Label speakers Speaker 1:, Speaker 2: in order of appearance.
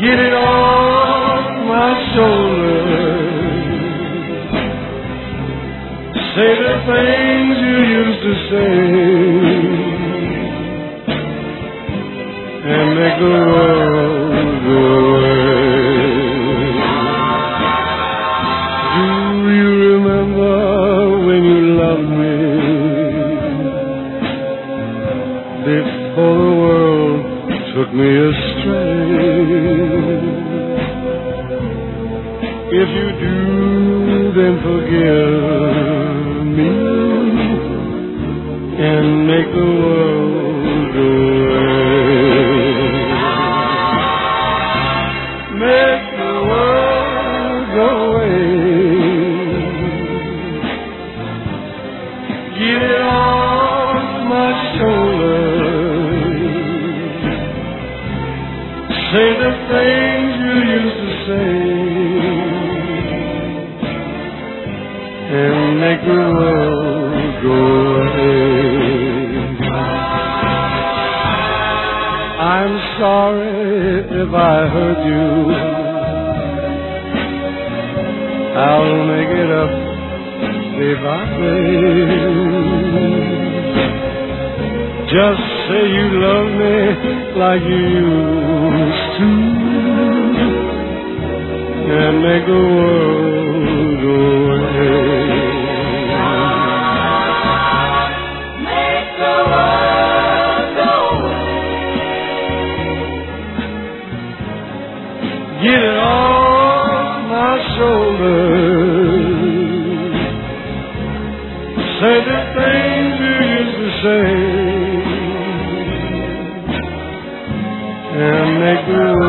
Speaker 1: Get it off my shoulders. Say the things you used to say and make the world go away. Do you remember when you loved me before the world took me astray? If you do, then forgive me and make the world go away. Make the world go away. Get it off my shoulders. Say the things you used to say and make the world go away. I'm sorry if I hurt you. I'll make it up day by day. Just say you love me like you used to and make the world go away. Make the world go away. Get it off my shoulders. Say the things you used to say and make the world